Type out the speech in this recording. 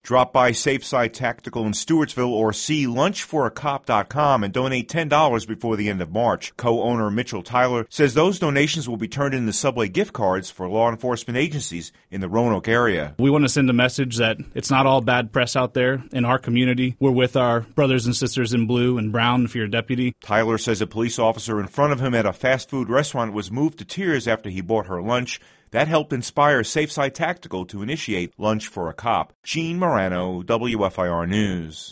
Drop by SafeSide Tactical in Stewartsville or see lunchforacop.com and donate $10 before the end of March. Co-owner Mitchell Tyler says those donations will be turned into Subway gift cards for law enforcement agencies in the Roanoke area. We want to send a message that it's not all bad press out there in our community. We're with our brothers and sisters in blue and brown if you're a deputy. Tyler says a police officer in front of him at a fast food restaurant was moved to tears after he bought her lunch. That helped inspire SafeSide Tactical to initiate Lunch for a Cop. Gene Morano, WFIR News.